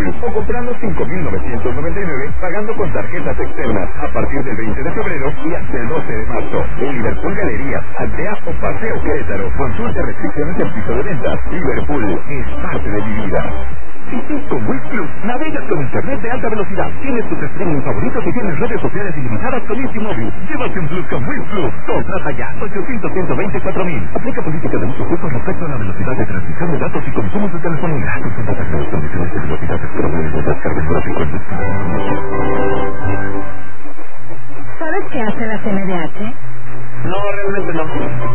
Liverpool o comprando 5.999 pagando con tarjetas externas a partir del 20 de febrero y hasta el 12 de marzo. En Liverpool Galerías, Aldea o Paseo Querétaro. Consulta restricciones del piso de ventas. Liverpool es parte de mi vida. Si tú con Wiz Plus navegas con internet de alta velocidad, tienes tus streaming favoritos y tienes redes sociales ilimitadas con Easy Móvil. Llévate un Plus con Wiz Plus. Contrata ya 800-124.000. Aplica políticas de uso justo respecto a la velocidad de transmisión de datos y consumos de telefonía. Consulta las condiciones de velocidad de descargas gráficos. ¿Sabes qué hace la CNDH? No, realmente no.